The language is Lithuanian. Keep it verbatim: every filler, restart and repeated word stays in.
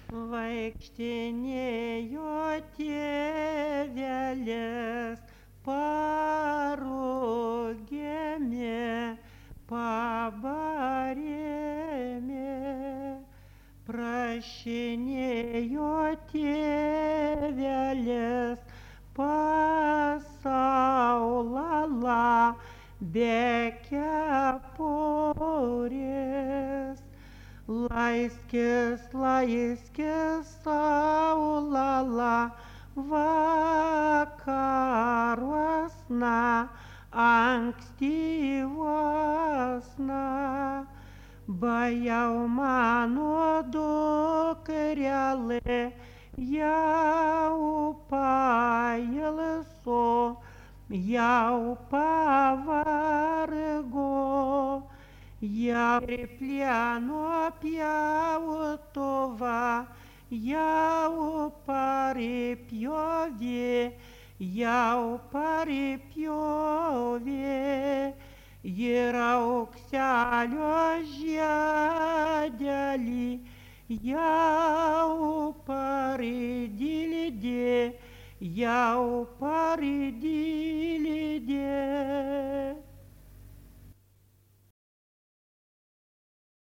Vaikštinėjo tėvelis parugėmi, pabarėmi. Prašinėjo tėvelis pasaulala be kepurės. Laiskis, laiskis, saulala, vakaruosna, ankstyvosna. Bajau mano dukrelė, jau pailso, jau pavargo. Jau ir plieno pjautuvą jau paripjovė, jau paripjovė. Ir aukselio žiedelį jau paridildė, jau paridildė.